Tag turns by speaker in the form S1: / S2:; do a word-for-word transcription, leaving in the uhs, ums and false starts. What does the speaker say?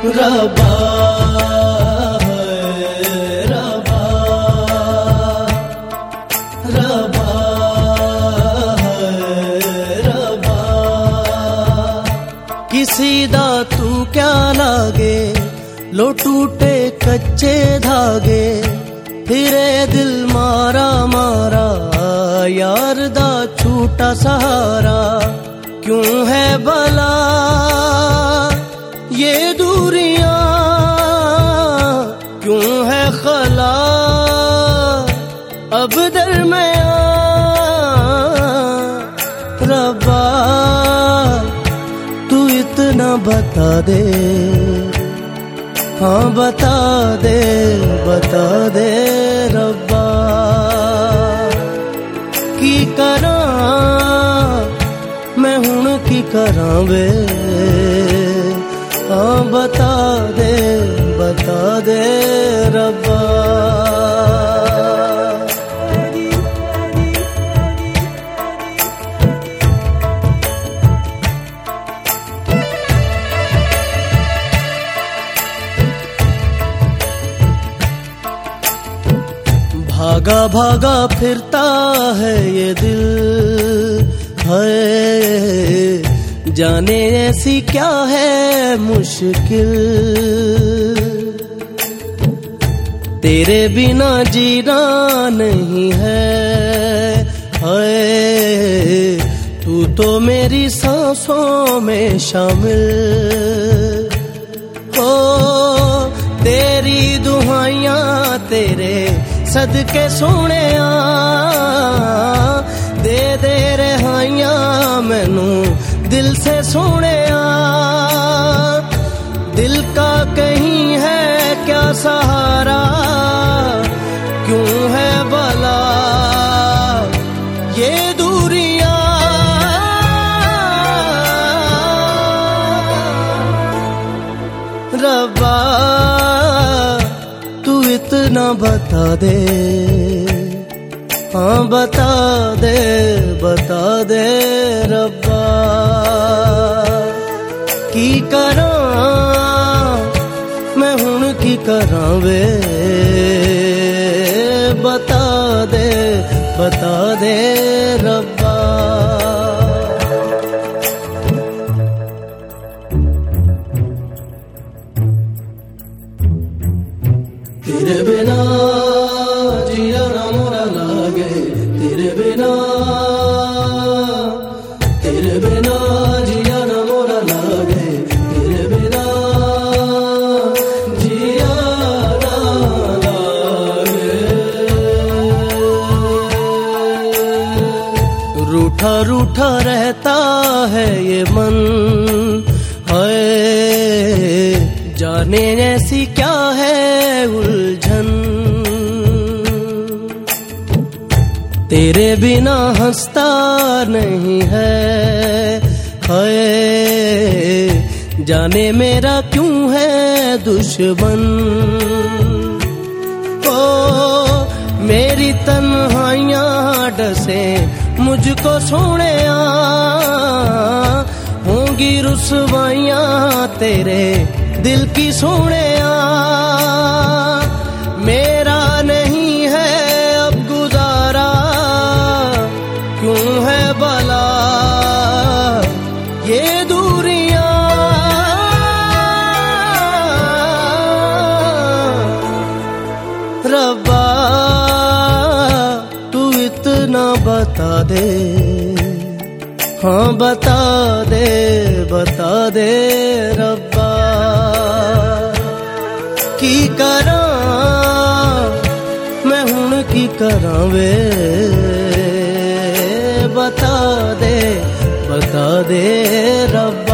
S1: रब्बा रब्बा रब्बा रब्बा किसी दा तू क्या लागे लो टूटे कच्चे धागे फिरे दिल मारा मारा यार दा छूटा सहारा क्यों है भला ये दूरियां क्यों है खला अब दरमियां रब्बा तू इतना बता दे हाँ बता दे बता दे रब्बा की करा मैं हुण की करा वे हाँ बता दे बता दे रब्बा भागा भागा फिरता है ये दिल है जाने ऐसी क्या है मुश्किल तेरे बिना जीना नहीं है है तू तो मेरी सांसों में शामिल ओ तेरी दुहाइयां तेरे सदके सोने दे दे रहाइयां मैनू दिल से सोने दिल का कहीं है क्या सहारा क्यों है भला ये दूरियां रब्बा तू इतना बता दे हाँ बता दे बता दे रब्बा की करा मैं हुण की करा वे बता दे बता दे रब्बा तेरे बिना जिया ना मोरा लागे तेरे बिना तेरे बिना जिया ना मोरा लागे तेरे बिना जिया ना लागे रूठा रूठा रहता है ये मन है जाने ऐसी क्या है उलझन तेरे बिना हंसता नहीं है हाय जाने मेरा क्यों है दुश्मन ओ मेरी तन्हाइयां डसे मुझको सोने होंगी रुसवाइयां तेरे दिल की सोने मेरा नहीं है अब गुजारा क्यों है भला ये दूरियां रब्बा तू इतना बता दे हाँ बता दे बता दे रब्बा की करा मैं हुण की करा वे बता दे बता दे रब्बा